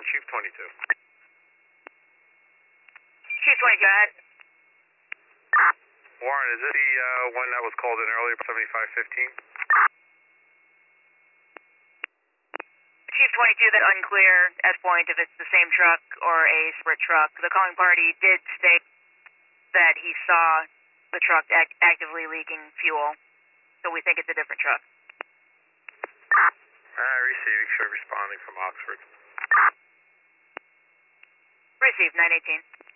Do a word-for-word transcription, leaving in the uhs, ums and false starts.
Warren, Chief twenty-two. Chief twenty-two, go ahead. Warren, is it the uh, one that was called in earlier, seventy-five fifteen? Chief twenty-two, that's unclear at point if it's the same truck or a separate truck. The calling party did state that he saw the truck act actively leaking fuel, so we think it's a different truck. Uh, receiving, show responding from Oxford. Received, nine eighteen.